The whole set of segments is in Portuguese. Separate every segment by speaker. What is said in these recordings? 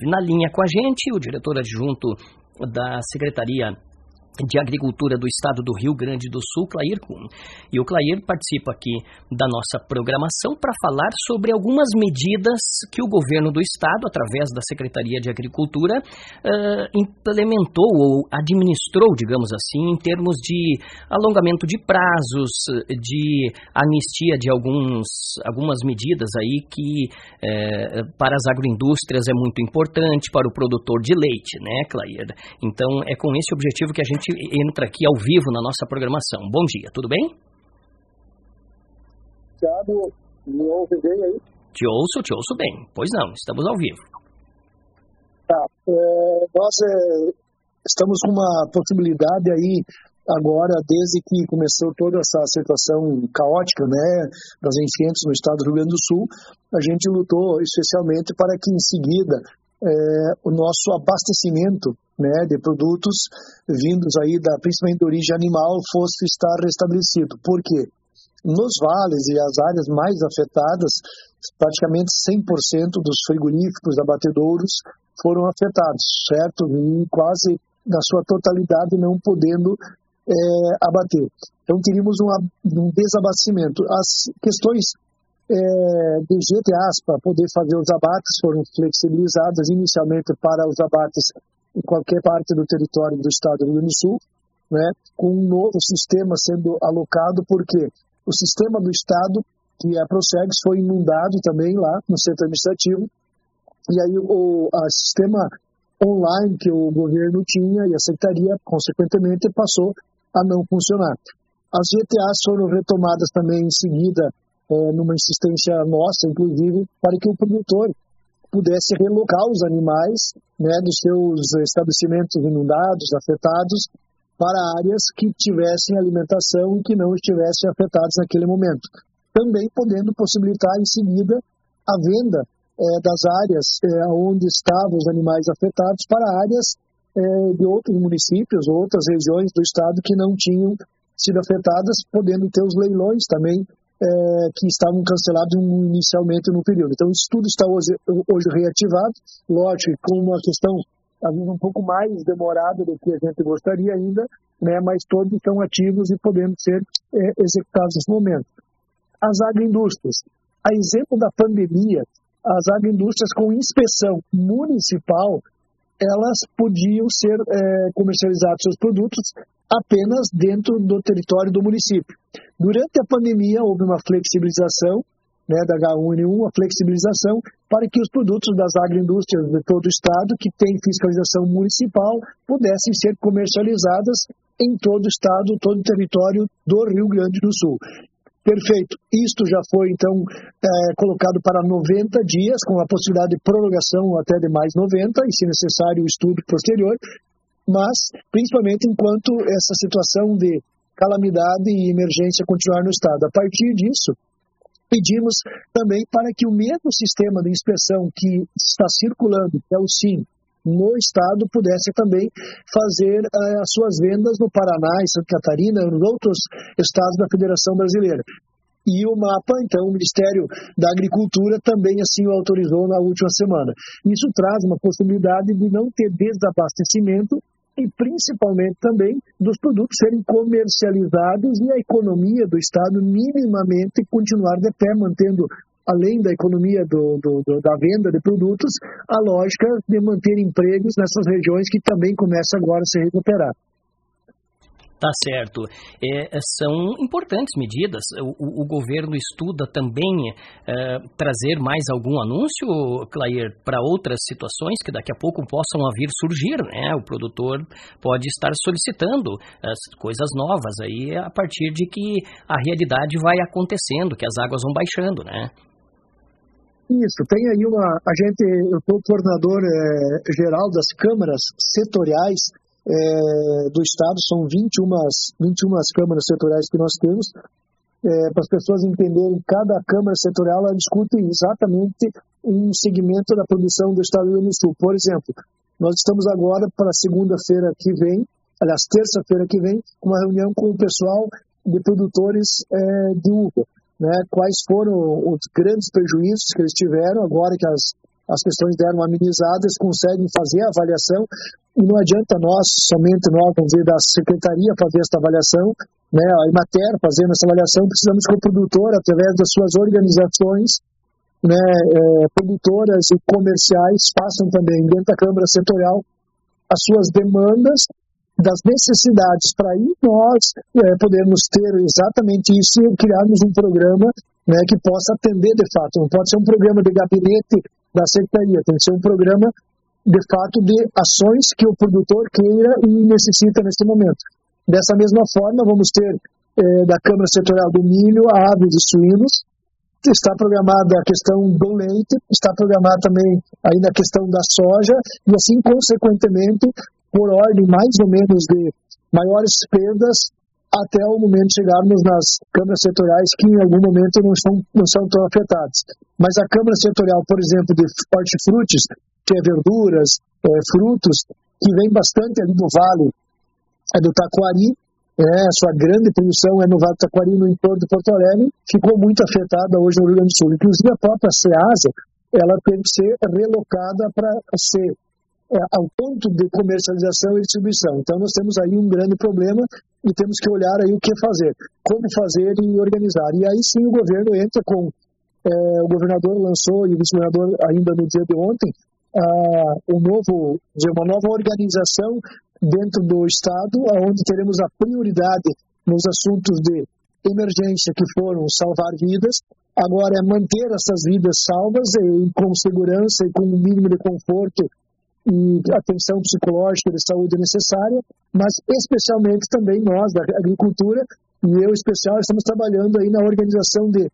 Speaker 1: Na linha com a gente, o diretor adjunto da Secretaria de Agricultura do Estado do Rio Grande do Sul, Clair Kuhn. E o Clair participa aqui da nossa programação para falar sobre algumas medidas que o governo do Estado, através da Secretaria de Agricultura, implementou ou administrou, digamos assim, em termos de alongamento de prazos, de anistia de algumas medidas aí que para as agroindústrias é muito importante, para o produtor de leite, né, Clair? Então, é com esse objetivo que a gente entra aqui ao vivo na nossa programação. Bom dia, tudo bem?
Speaker 2: Thiago, me ouve bem aí?
Speaker 1: Te ouço bem. Pois não, estamos ao vivo.
Speaker 2: Tá, nós estamos com uma possibilidade aí agora, desde que começou toda essa situação caótica, né, das enchentes no estado do Rio Grande do Sul, a gente lutou especialmente para que em seguida o nosso abastecimento, né, de produtos vindos aí principalmente da origem animal fosse estar restabelecido. Por quê? Nos vales e as áreas mais afetadas, praticamente 100% dos frigoríficos abatedouros foram afetados, certo? E quase na sua totalidade não podendo abater. Então teríamos um desabastecimento. As questões de GTAs para poder fazer os abates foram flexibilizadas inicialmente para os abates em qualquer parte do território do estado do Rio Grande do Sul, né, com um novo sistema sendo alocado, porque o sistema do estado, que é a Procegs, foi inundado também lá no centro administrativo, e aí o sistema online que o governo tinha e a secretaria, consequentemente, passou a não funcionar. As GTAs foram retomadas também em seguida, numa insistência nossa, inclusive, para que o produtor pudesse relocar os animais, né, dos seus estabelecimentos inundados, afetados, para áreas que tivessem alimentação e que não estivessem afetadas naquele momento. Também podendo possibilitar, em seguida, a venda das áreas onde estavam os animais afetados para áreas de outros municípios, outras regiões do estado que não tinham sido afetadas, podendo ter os leilões também que estavam cancelados inicialmente no período. Então, isso tudo está hoje reativado, lógico, com uma questão talvez um pouco mais demorada do que a gente gostaria ainda, né, mas todos estão ativos e podendo ser executados nesse momento. As agroindústrias. A exemplo da pandemia, as agroindústrias com inspeção municipal, elas podiam ser comercializados seus produtos apenas dentro do território do município. Durante a pandemia, houve uma flexibilização, né, da H1N1, a flexibilização para que os produtos das agroindústrias de todo o estado, que tem fiscalização municipal, pudessem ser comercializadas em todo o estado, todo o território do Rio Grande do Sul. Perfeito. Isto já foi, então, colocado para 90 dias, com a possibilidade de prorrogação até de mais 90, e, se necessário, o estudo posterior, mas, principalmente, enquanto essa situação de calamidade e emergência continuar no Estado. A partir disso, pedimos também para que o mesmo sistema de inspeção que está circulando, que é o SIM, no Estado, pudesse também fazer as suas vendas no Paraná, em Santa Catarina e nos outros estados da Federação Brasileira. E o MAPA, então, o Ministério da Agricultura, também assim o autorizou na última semana. Isso traz uma possibilidade de não ter desabastecimento e, principalmente, também dos produtos serem comercializados e a economia do Estado minimamente continuar de pé, mantendo, além da economia da venda de produtos, a lógica de manter empregos nessas regiões que também começam agora a se recuperar.
Speaker 1: Tá certo. São importantes medidas. O governo estuda também trazer mais algum anúncio, Clair, para outras situações que daqui a pouco possam vir surgir, né? O produtor pode estar solicitando coisas novas aí a partir de que a realidade vai acontecendo, que as águas vão baixando, né?
Speaker 2: Isso, tem aí eu sou o coordenador geral das câmaras setoriais do Estado, são 21 câmaras setoriais que nós temos, para as pessoas entenderem, cada câmara setorial ela discute exatamente um segmento da produção do Estado do Rio Grande do Sul. Por exemplo, nós estamos agora para segunda-feira que vem, aliás, terça-feira que vem, uma reunião com o pessoal de produtores de uva, né? Quais foram os grandes prejuízos que eles tiveram agora que as as questões deram amenizadas, conseguem fazer a avaliação, e não adianta somente nós, vamos dizer, da Secretaria fazer essa avaliação, né, a Emater fazendo essa avaliação, precisamos que o produtor, através das suas organizações, né, produtoras e comerciais, façam também dentro da Câmara Setorial as suas demandas das necessidades, para aí nós podermos ter exatamente isso e criarmos um programa, né, que possa atender de fato. Não pode ser um programa de gabinete da Secretaria, tem que ser um programa de fato de ações que o produtor queira e necessita nesse momento. Dessa mesma forma, vamos ter da Câmara Setorial do milho, aves e suínos. Está programada a questão do leite, está programada também ainda a questão da soja, e assim, consequentemente, por ordem mais ou menos de maiores perdas, até o momento de chegarmos nas câmaras setoriais que em algum momento não são tão afetadas. Mas a Câmara Setorial, por exemplo, de hortifrutis, que é verduras, frutos, que vem bastante ali do Vale do Taquari, a sua grande produção é no Vale do Taquari, no entorno de Porto Alegre, ficou muito afetada hoje no Rio Grande do Sul. Inclusive a própria Ceasa, ela teve que ser relocada para ser ao ponto de comercialização e distribuição. Então nós temos aí um grande problema e temos que olhar aí o que fazer, como fazer e organizar. E aí sim o governo entra com, o governador lançou, e o vice-governador ainda no dia de ontem, uma nova organização dentro do Estado, onde teremos a prioridade nos assuntos de emergência, que foram salvar vidas. Agora é manter essas vidas salvas e com segurança e com o mínimo de conforto e atenção psicológica e de saúde necessária, mas especialmente também nós da agricultura, e eu em especial, estamos trabalhando aí na organização de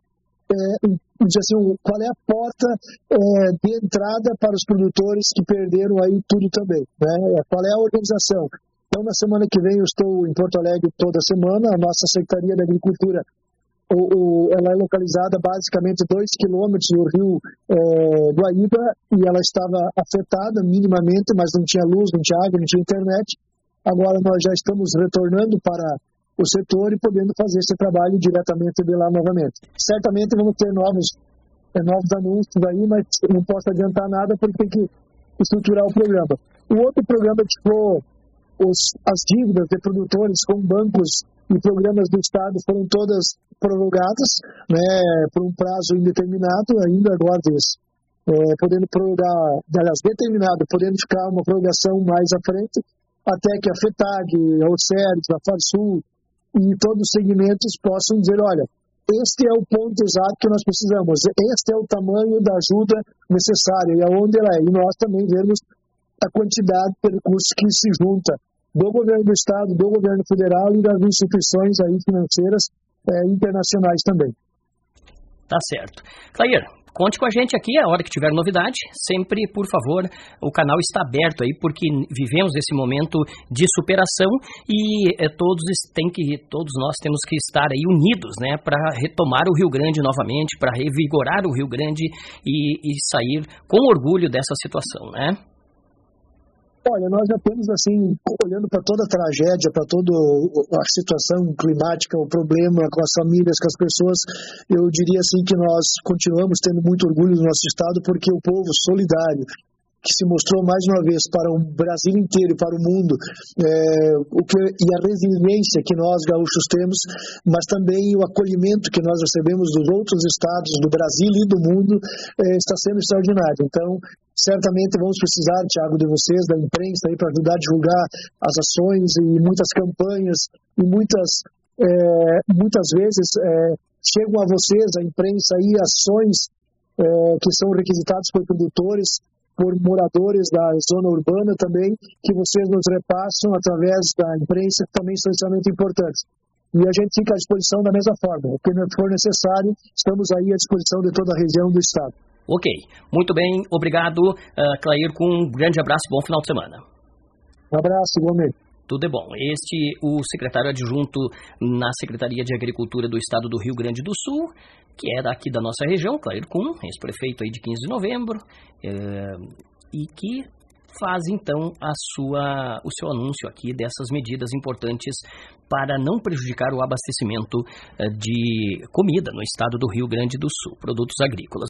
Speaker 2: qual é a porta de entrada para os produtores que perderam aí tudo também, né? Qual é a organização? Então, na semana que vem eu estou em Porto Alegre toda semana. A nossa Secretaria da Agricultura, ela é localizada basicamente 2 quilômetros do rio Guaíba, e ela estava afetada minimamente, mas não tinha luz, não tinha água, não tinha internet. Agora nós já estamos retornando para o setor e podendo fazer esse trabalho diretamente de lá novamente. Certamente vamos ter novos anúncios aí, mas não posso adiantar nada porque tem que estruturar o programa. O outro programa que ficou, as dívidas de produtores com bancos e programas do Estado foram todas prorrogadas, né, por um prazo indeterminado, ainda agora podendo prorrogar, aliás, determinado, podendo ficar uma prorrogação mais à frente, até que a FETAG, a OCERES, a FARSUL e todos os segmentos possam dizer, olha, este é o ponto exato que nós precisamos, este é o tamanho da ajuda necessária e aonde ela é. E nós também vemos a quantidade de recursos que se junta do governo do Estado, do governo federal e das instituições aí financeiras internacionais também.
Speaker 1: Tá certo. Clair, conte com a gente aqui a hora que tiver novidade. Sempre, por favor, o canal está aberto aí, porque vivemos esse momento de superação e todos nós temos que estar aí unidos, né, para retomar o Rio Grande novamente, para revigorar o Rio Grande e sair com orgulho dessa situação, né?
Speaker 2: Olha, nós já temos, assim, olhando para toda a tragédia, para toda a situação climática, o problema com as famílias, com as pessoas, eu diria assim que nós continuamos tendo muito orgulho do nosso Estado, porque o povo solidário, que se mostrou mais uma vez para o Brasil inteiro e para o mundo, e a resiliência que nós gaúchos temos, mas também o acolhimento que nós recebemos dos outros estados do Brasil e do mundo está sendo extraordinário. Então, certamente vamos precisar, Thiago, de vocês, da imprensa, para ajudar a divulgar as ações e muitas campanhas, e muitas vezes chegam a vocês, a imprensa, aí ações que são requisitadas por produtores, por moradores da zona urbana também, que vocês nos repassam através da imprensa, que também são extremamente importantes. E a gente fica à disposição da mesma forma. O que for necessário, estamos aí à disposição de toda a região do Estado.
Speaker 1: Ok. Muito bem. Obrigado, Clair, com um grande abraço. Bom final de semana.
Speaker 2: Um abraço, igualmente.
Speaker 1: Tudo é bom. O secretário adjunto na Secretaria de Agricultura do Estado do Rio Grande do Sul, que é daqui da nossa região, Clair Kuhn, ex-prefeito aí de 15 de novembro, e que faz então o seu anúncio aqui dessas medidas importantes para não prejudicar o abastecimento de comida no Estado do Rio Grande do Sul, produtos agrícolas.